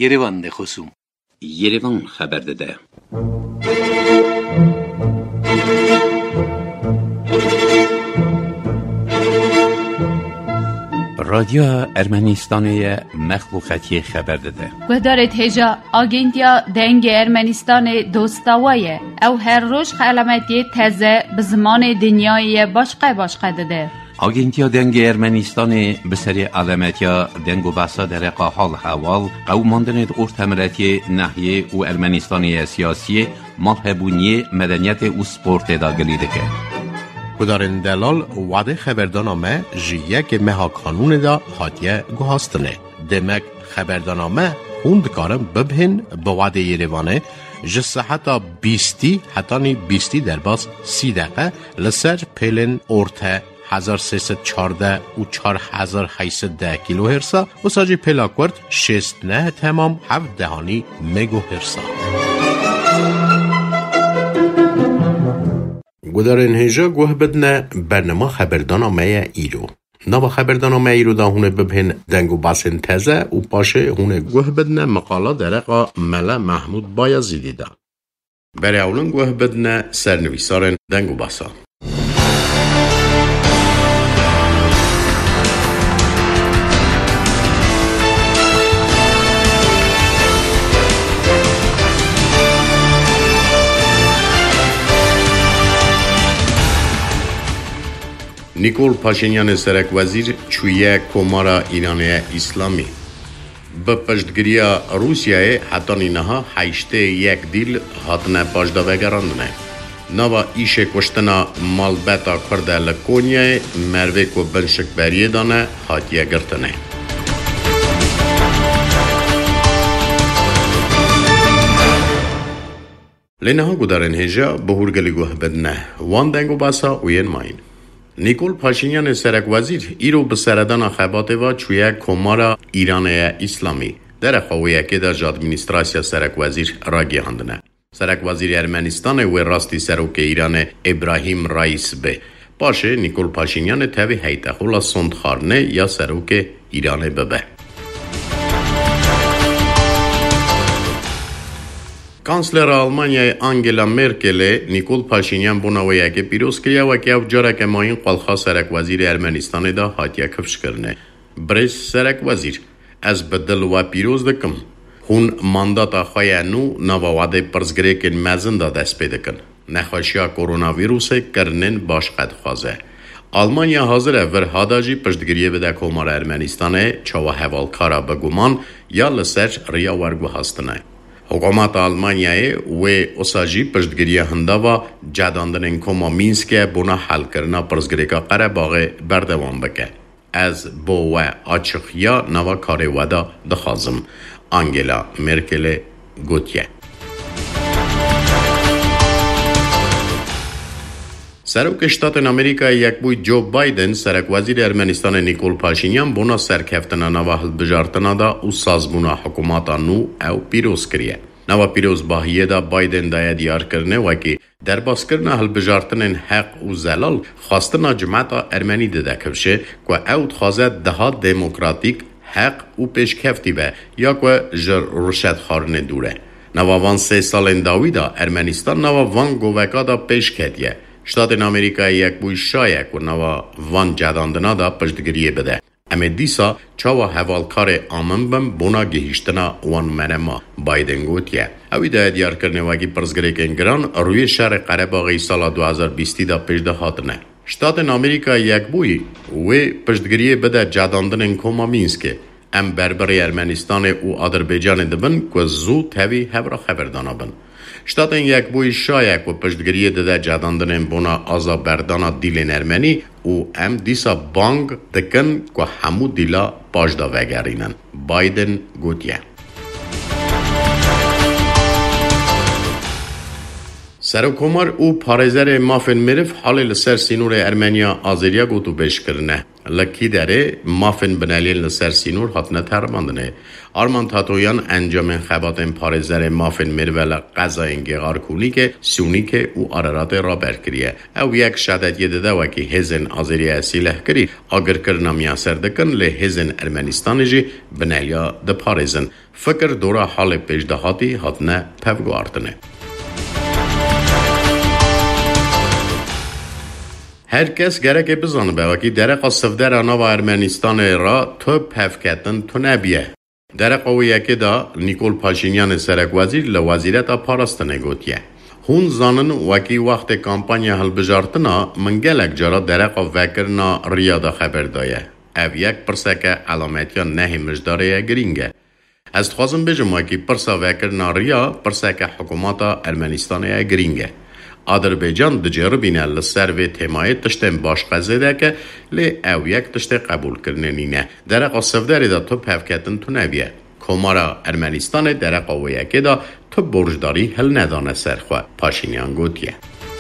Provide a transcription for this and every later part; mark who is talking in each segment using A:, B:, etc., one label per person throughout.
A: Yerevan de خصوم
B: Yerevan خبر داده. رادیو ارمنستان مخلوقاتی خبر داده.
C: گذارت هجا آگنتیا دنگ ارمنستان دوستاویه او هر روز علامتی تازه به زمان دنیای باشقه داده.
B: آگنتیا دنگ ارمنستان به سری علامتیا دنگ و بحثا در حال حوال قوماندن ارتمرتی نحیه و ارمنستانی سیاسی مالهبونی مدنیت و سپورت داگلیده که
D: کدارن دلال وعده خبردانامه جیه که مها کانون دا حاتیه گوهاستنه. دمک خبردانامه خوند کارم ببهن با وعده یریوانه جسه حتی 20 در باز 30 دقیقه لسر پیلن ارته 1314 و 4810 کیلو هرسا و ساجی پیلاکورد 69 تمام 7 دهانی مگو هرسا. گذارن هجا گوه بدنه برنامه خبردانامه ایرو. نوا خبردانامه ایرو دا هونه ببهن دنگو باسن تزه و پاشه هونه گوه بدنه مقاله درقا ملا محمود بایزیدی دا. برای اولن گوه بدنه سرنویسارن دنگو باسا. نیکول پاشینیان سرک وزیر چویه کمارا ایرانی اسلامی به پشتگیری روسیه حتی نینها 81 دیل هاتنه پاشدا وگراندنه. نوا ایش کشتنا مالبتا کرده لکونیه مروه کو بنشک بریه دانه هاتیه گرتنه. لینها گودارن هجا بهورگلی گوه بدنه وان دنگو باسا وین ماین. نیکول پاشینیان سرک وزیر ایرو به سردان خباته و چویه کمارا ایران اسلامی در خواهیه که در ادمنستراسیا سرک وزیر را گیاندنه. سرک وزیر ارمنستان و راستی سروک ایران ابراهیم رئیس به باشه نیکول پاشینیان تاوی هیته خولا سندخارنه یا سروک ایران ببه. کانسلر آلمانیای آنگلا مرکل نیکول پاشینیان بوناویه که پیروز کریه و که او جاره که ماین قلخا سرک وزیر ارمنستان دا حاتیه کفش کرنه. بریس سرک وزیر از بدل و پیروز دکم هون مانداتا خواه نو نواواده پرزگره کن مزن دا دست پیده کن. نخوشیا کورونا ویروس کرنن باش قد خوازه. آلمانیا حاضره ور هاداجی پشتگیریه بده کمار ارمنستانه چاوا حوالکارا بگومان یا لسر ریا ورگو هستنه. حکومت آلمانیای و اساجی پشتگیری هنداوا جداندن کما مینسک بنا حل کرنا پرزگریکا قرباغ بردوام بکه. از بو و آچخیا نوا کاری ودا دخازم. آنگلا مرکل گوتیه. سروک شتات امریکا یک بوی جو بایدن سرک وزیر ارمنستان نیکول پاشینیان بونا سرکفتنا نوا حل بجارتنا دا او سازبونا حکوماتا نو او پیروز کریه. نوا پیروز باهیه دا بایدن دایا دیار کرنه وکی در باز کرنه حل بجارتنن حق و زلال خواستنا جماعتا ارمنی ده کفشه که او تخوازد دها دموکراتیک حق و پیشکفتی به یا که جر رشد خارنه دوره. نوا وان 3 سال داوی دا ارمنستان نوا وان گووکا دا پیشکتیه. شتات امریکا یک بوی شایک و نوا وان جداندنا دا پشتگیریه بده. اما دیسا چاوا حوالکار آمن بم بونا گهیشتنا وان منما بایدن گوتیه. اوی دا دیار کرنه واگی پرزگره کنگران روی شهر قرباغی سال 2020 دا پیشده هاتنه. شتات امریکا یک بوی و پشتگیریه بده جداندن کما مینسکه. ام بربری ارمنستان و آذربایجان دبن که زود تاوی هبرا خبردانا بن. شتات یک بوی شایک و پشتگیری ده جداندن بونا آزا بردانا دیلین ارمنی و ام دیسا بانگ دکن که همو دیلا پاشدا وگرینن. بایدن گوتیه. سرکومار او پارێزەرê mafên meriv halê li ser sînorê Ermeniya-Azeriya got û bêjkirine. Li Kîderê mafên bineliyên li ser sînor hatine termandinê. Armand Tatoyan encamên xebatên parêzerê mafên meriv li qezayên Gêğarkûnîkê, Sûnîkê û Araratê raberkiriye. Ew yek şedetiyê dide wekî hêzên Azeriyayê sîlehkirî agirkirina miyaser dikin lê hêzên Ermenistanê jî bineliya diparêzin. Fikir dora halê pêşdahatî hatine pevguartinê. Herkes gerek bizanı be ki derek asıvdera nava Ermenistan'e ra töp hevketin tunebiye. Derek o yeki da Nikol Paşinyan serek vazir le vazireta parastane gotiye. Hun zanın vaki vakti kampanya halbijartına mingelek cara derek o vekirna riyada haberdaye. Ev yek perseke alametiya nehi mijdareye giringe. Ez dixwazim bêjim wekî pirsa vekirina riya pirseke hikûmeta Ermenistanê giring e. Azerbeycan diceribîne li ser vê têmayê tiştên başqezê dike lê ew yek tiştê qebûlkirinê nîne. Dereqa Sivderê de tûp hevketin tunebiye. Komara Ermenistanê dereqa wê yekê de tûp borcdarî hil nedane ser xwe, Paşinyan gotiye.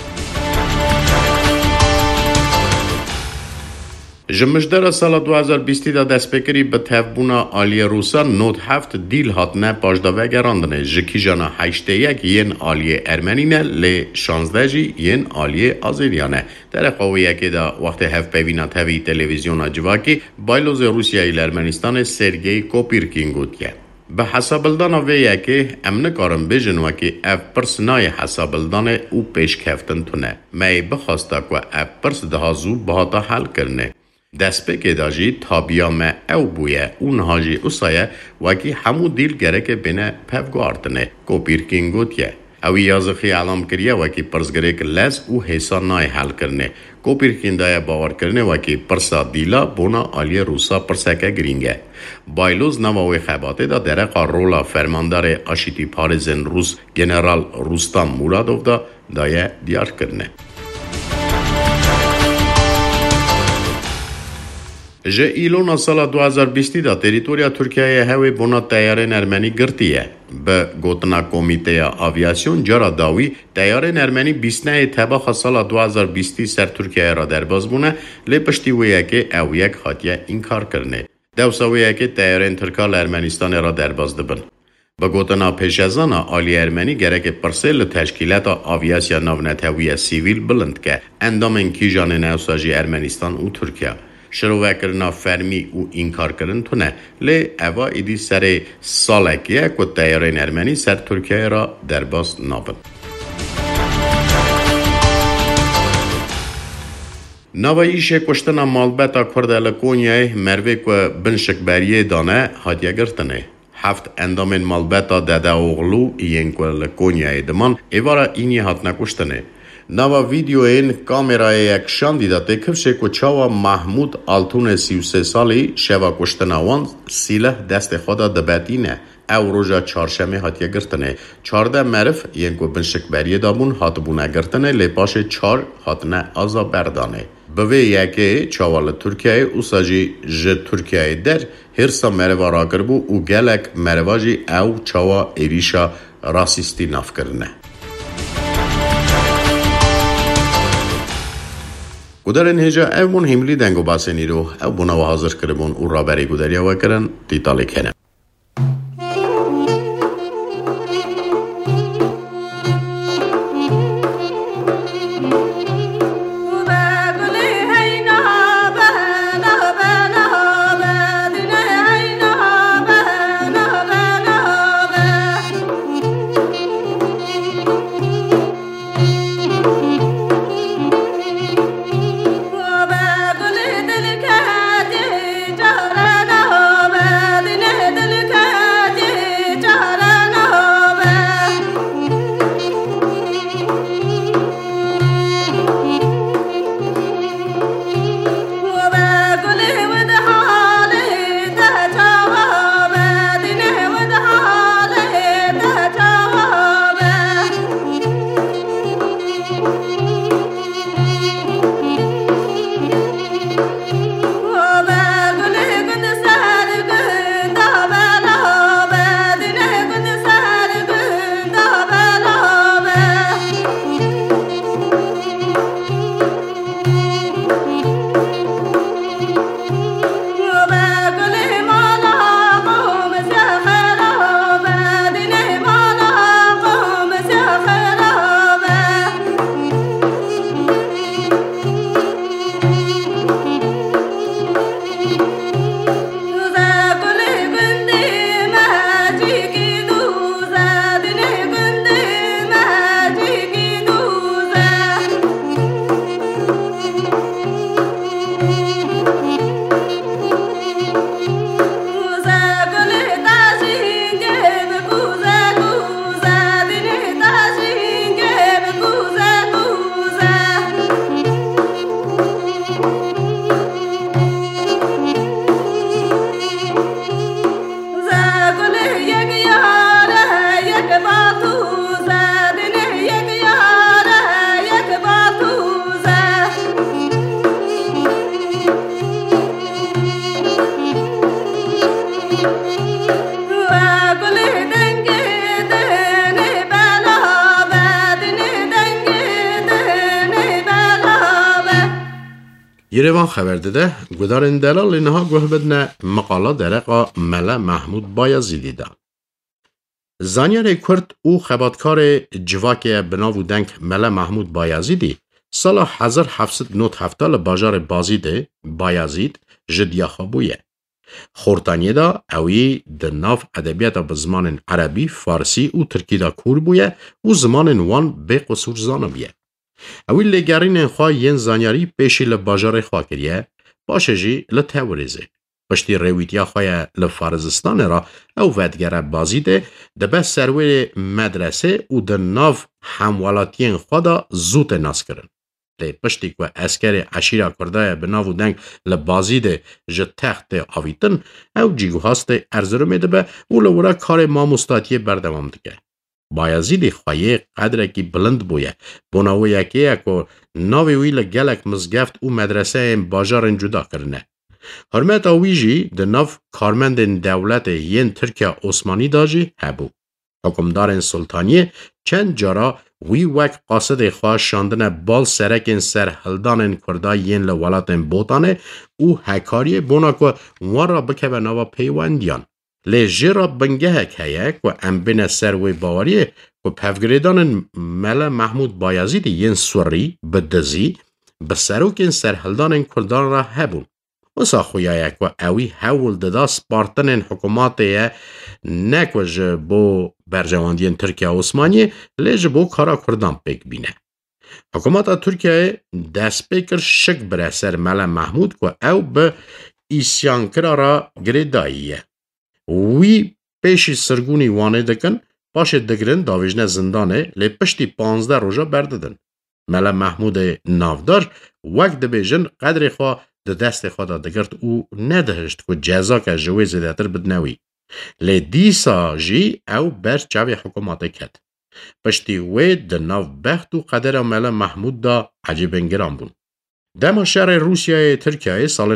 D: Ji mijdera sala 2020 da destpêkirî bi tevbûna aliyê Rûsan not heft dîl hatine paşdavegerandinê ji kîjana 81 yên aliyê Ermenî ne lê 16 jî yên aliyê Azeriyan e. Dereqa wê yekê da wextê hevpevîna tevî televîzyona civakî baylozê Rûsyayê li Ermenistanê Sergey Kopîrkin gotiye. Bi hesabildana vê yekê em nikarin bêjin wekî ev pirs nayê hesabildanê û pêşkeftin tune. Me ê bixwasta ku ev pirs daha zû bihata helkirinê. Destpêkê da jî tabiya me ew bûye û niha jî wisa wekî hemû dîl gereke bêne pevguartinê, Kopîrkin gotiye. Ew yazixî elam kiriye wekî pirsgirêk lez û hêsa nayê helkirinê. Kopîrkin daye bawerkirinê wekî pirsa dîla bona aliyê Rûsa pirseke giring e. Bayloz nava wê xebatê da dereqa rola fermandarê aşîtî parêzên Rûs General Rustam Muradov da daye diyarkirine. Ji îlona sala 2020 da teritoriya Tirkiyeyê hewê bona teyarên Ermenî girtiye. Bi gotina Komîteya Avyasyon cara dawî teyarên Ermenî bîstneyê tebaxa sala 2020 ser Tirkiyeyê ra derbas bûne lê piştî wê yekê ew yek hatiye înkarkirinê. Dewsa wê yekê teyarên Tirka li Ermenistanê ra derbas dibin. Bi gotina pêşezana aliyê Ermenî gereke pirsê li teşkîlata avyasya navnetewiya sîvîl bilind ke. Endamên kîjanên ewsa jî Ermenistan û Tirkiye. Şirûvekirina fermî û înkarkirin tune lê eva êdî serê salekî ye ku teyarên Ermenî ser Tirkiyeyê ra derbas nabin. Nava îşê kuştina malbeta Kurd li Konyayê mervê ku bin şikberiyê dane hatiye girtinê. Heft endamên malbeta Dedeoğlu yên ku li Konyayê diman êvara înî hatine kuştinê. Nava videoyên kamerayê yekşandî da têkivşê ku çawa Mahmud Altunê 33 salî şeva kuştina wan sîleh destê xwe da dibetîne. Ew roja çarşemê hatiye girtinê. 14 meriv yên ku bin şikberiyê dabûn hatibûne girtinê lê paşê 4 hatine aza berdanê. Bi vê yekê çawa li Tirkiyeyê ûsa jî ji Tirkiyeyê der hêrsa meriva rakiribû û gelek meriva jî ew çawa êrîşa rasîstî navkirine. Guderên hêja ev bûn hîmilî deng û basên îro ew bûna we hazir kiribûn û raberî guderiya we kirin dîtalêk hene. Երևան խաբեր դե գուդարեն դելալ ինհա գոհբդնա մaqala դերեկա մելա Մահմուդ Բայազիդի դա Զանյարը քուրդ ու խաբատքարը ջվակե բնավ ու դենք մելա Մահմուդ Բայազիդի սալա 1707 բաժարը բազիդը Բայազիդ ժդիախաբույե Խորտանիեդա ավի դնավ ադեբիատա բզմանեն արաբի ֆարսի ու թրկիդա քուրբույե ու զմանեն վան բեqosur զանաբիե Avui legarin xwa yen zanyari peşi le bajare xwa kiriye, başeji le tevrize. Piştî rewîtiya xwe ye li Farizistanê ra ew vedgere bazî de dibe serwêrê medrese û di nav hemwelatiyên xwe da zû tê naskirin. Lê piştî ku eskerê eşîra Kurda bi nav û deng li bazî de ji textê avîtin, ew cîguhastê Erzeromê dibe û li wira karê mamostatiyê berdewam dike. Bayazîdê xwayê qedrekî bilind bûye. Bona wê yekê ku navê wî li gelek mizgeft û medreseyên bajarên cuda kirine. Hirmeta wî jî di nav karmendên dewletê yên Tirkiya Osmanî da jî hebû. Hukmdarên Sultaniyê çend cara wî wek qasidê xwe şandine bal serekên serhildanên Kurda yên li welatên Botanê û hekariyê bona ku wan ra bikeve nava peywendiyan. Lê jêra bingehek heye ku em bîne ser wê baweriyê ku pevgirêdanên mele Mehmûd Bayazîdî yên Surî bi dizî bi serokên serhildanên Kurdan ra hebûn. Wisa xuya ye ku ewî hewl dida spartinên hikûmatê ye ne ku ji bo bercewandiyên Tirkiya Osmaniyê lê ji bo kara Kurdan pêk bîne. Hikûmeta Tirkiyeyê dest pê kir şik bire ser mele Mehmûd ku ew bi îsyankira ra girêdayî ye. Wî pêşî sirgûnî wanê dikin, paşê digirin davêjine zindanê lê piştî 15 roja berdidin. Mele Mehmûdê navdar wek dibêjin qedrê xwe di destê xwe da digirt û nedihişt ku cezake ji wê zêdetir bidine wî. Lê dîsa jî ew ber çavê hikûmatê ket. Piştî wê di nav bext û qedera Mele Mehmûd da ecêbingiran bûn. Dema şerê Rûsyayê Tirkiyeyê salên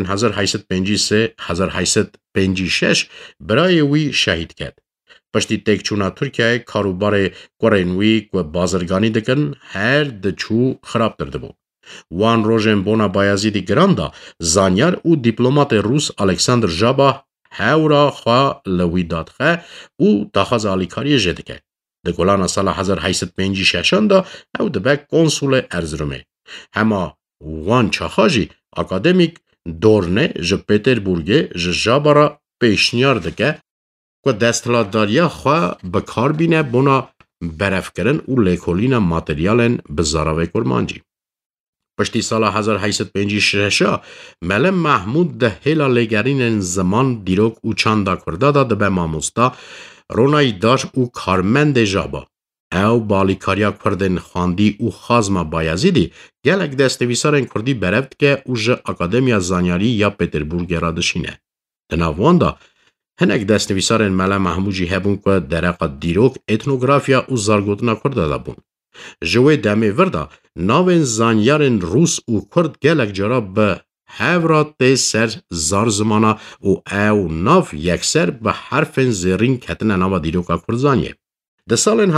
D: 1853-1856 birayê wî şehîd ket. Piştî têkçûna Tirkiyeyê karûbarê kurên wî ku bazirganî dikin her diçû xirabtir dibû. Wan rojên bona Bayazîdî giran da zanyar û dîplomatê Rûs Alexander Jaba hewra xwe li wî dadxe û daxwaza alîkariyê jê dike. Di golana sala 1856 da ew dibe konsulê Erzeromê. Hema wan çaxa jî akademîk Dorne ji Pêterburgê ji Jaba ra pêşniyar dike ku desthilatdariya xwe bikar bîne bona berevkirin û lêkolîna materyalên bi zaravê kurmancî. Piştî sala 1856 Mele Mehmûd di hêla lêgerînên ziman dîrok û çanda Kurda da dibe mamosta, ronayî daş û karmendê Jaba. Ew balîkariya Kurdên xwandî û xazma Bayazîdî gelek destnivîsarên Kurdî berev dike û ji Akademiya Zanyarî ya Pêterburgê ra dişîne. Di nav wan da hinek destnivîsarên Mele Mehmûd jî hebûn ku dereqa dîrok, etnografiya û zargotina Kurda da bûn. Ji wê demê vir da navên zanyarên Rûs û Kurd gelek cara bi hevra tê ser zar zimana û ew nav yekser bi herfên zêrîn ketine nava dîroka Kurzaniyê. Di salên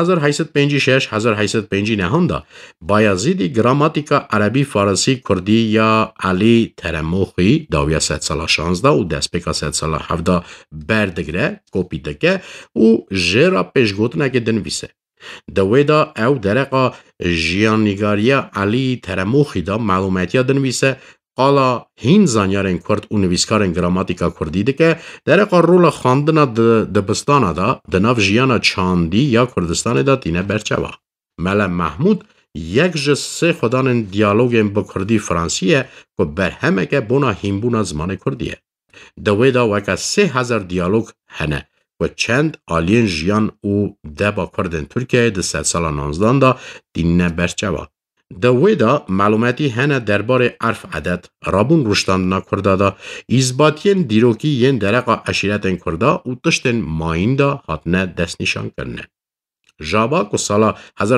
D: 1856-1859 da Bayazîdî gramatîka Erebî Farsî Kurdî ya Elî Teremoxî dawiya 16 û destpêka 17 berdigire, kopî dike û jêra pêşgotinekê dinivîse. Di wê da ew dereqa jiyanîgariya Elî Teremoxî da melûmetiya dinivîse, qala hîn zanyarên Kurd û nivîskarên gramatîka Kurdî dike, dereqa rola xwandina dibistana da di nav jiyana çandî ya Kurdistanê da tîne berçeva. Mele Mehmûd yek ji sê xwedanên diyalogên bi Kurdî Fransî ye ku berhemeke bona hînbûna zimanê Kurdî ye. Di wê da weke 3000 diyalog hene ku çend aliyên jiyan û deba Kurdên Tirkiyeyê di sed sala 19 da tîne berçeva. Di wê da melûmetî hene derbarê erf edet, rabûn rûştandina Kurda da, îzbatiyên dîrokî yên dereqa eşîretên Kurda û tiştên mayîn da hatine destnîşankirine. Jaba ku sala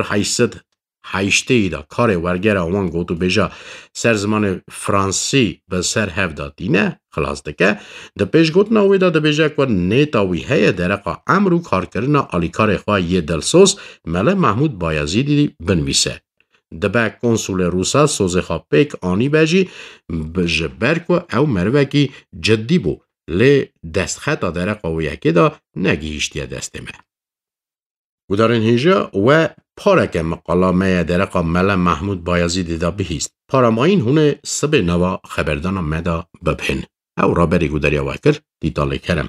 D: 1808 da karê wergera wan gotûbêja ser zimanê Fransî bi ser hev da tîne xilas dike, di pêşgotina wê da dibêje ku nêta wî heye dereqa emr û karkirina alîkarê xwe yê dilsoz Mele Mehmûd Bayazîdî binivîse. دبا کنسول روسا سوزخا پیک آنی بجی بجبرکو او مروکی جدی بو لی دستخطا در قویکی دا نگیشتیا دستمه. و در این هیجا و پارک مقالا میا درقا ملا محمود بایزید دا بهیست. پارم آین هونه سب نوا خبردان مدا ببهن. او را بری گودریا وکر دیتاله کرم.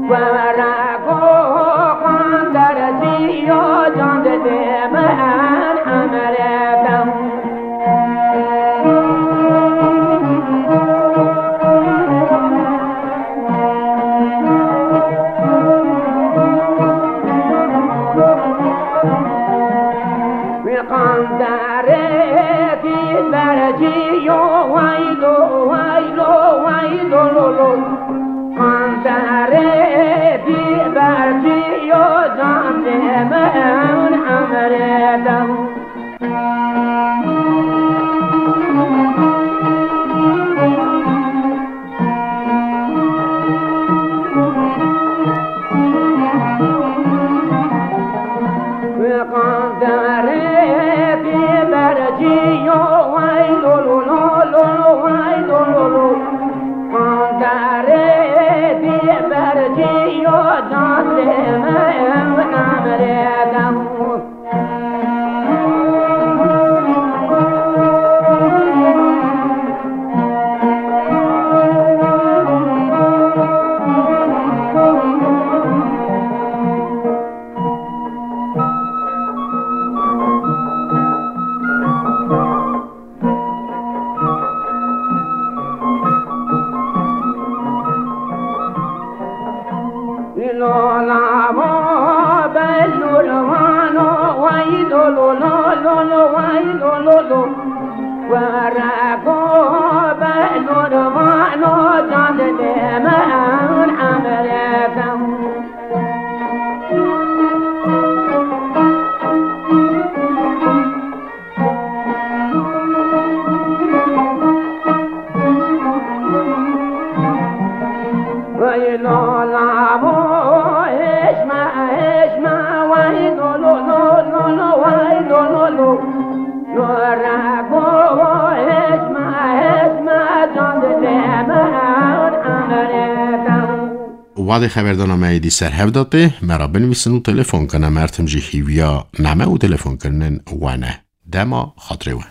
D: وادي خبردارنامه ایدی سر هفداده مرا بنویسن و تلفن کنم مرتم جی هیویا نمه و تلفن کنن وانه دما خاطره وان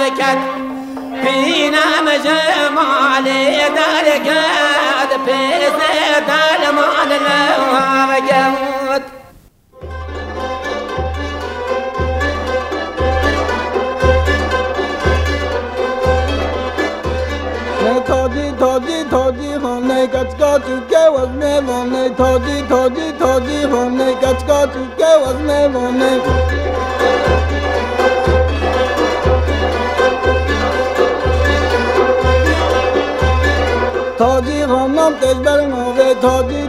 A: بکت بینم جمالی درگد پیز دلمان لوگد
E: تاجی خانه کچکا چوکه وز میوانه تاجی خانه کچکا چوکه وز میوانه تاجی خانم تجبر نوه تاجی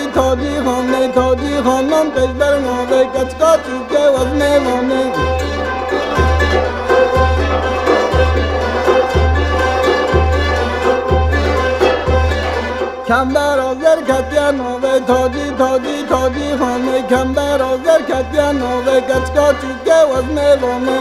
E: خانم تجبر نوه کچکا چوکه وز میوانه کمبر آزر کتیا نوه تاجی خانه کمبر آزر کتیا نوه کچکا چوکه وز میوانه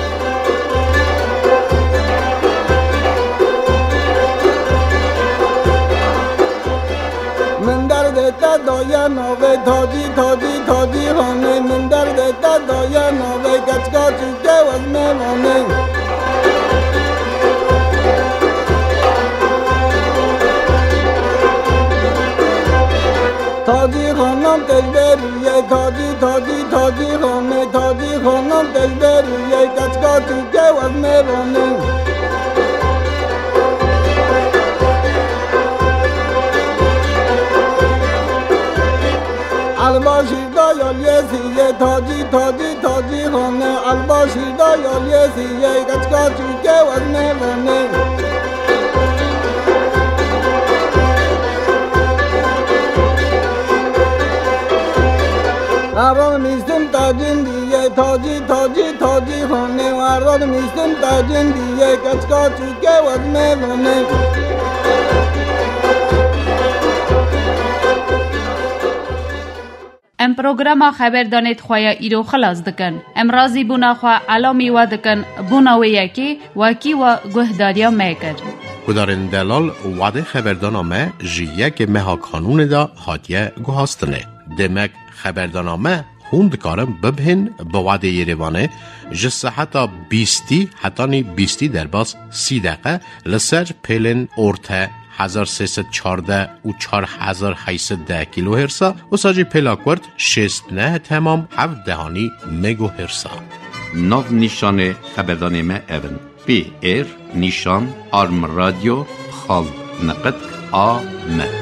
E: من در دیتا دایا نوه تاجی خانه من در دیتا دایا نوه کچکا چوکه وز میوانه تاجی خانم تجبریه تاجی خانم تجبریه کچکا چوکه وز میوانه الباشیر دا یالیسیه تاجی خانه الباشیر دا یالیسیه کچکا چوکه وز میوانه اران میستم تاجین دیگه تاجی خانه و اران میستم تاجین دیگه کچکا چوکه وز میوانه
C: ام پروگرام خبر دانید خواه ایرو خلاص دکن. ام رازی بونا خواه علامی و دکن بونا و یکی واکی و گهداریا میکر.
D: کدارن دلال وعده خبردانامه جیه مها کانون دا هاتیه گوهاستنه. دمک خبردانامه هوند کارم ببهن با وعده یریوانه جسه حتی 20 در باز 30 دقیقه لسر پیلن ارته 1314 و 4810 کیلو هرسا و ساجی پلاکورد 69 تمام 7 مگو هرسا.
B: ناو نیشان خبردانامه اون پی ایر نیشان آرم رادیو خال نقد آ م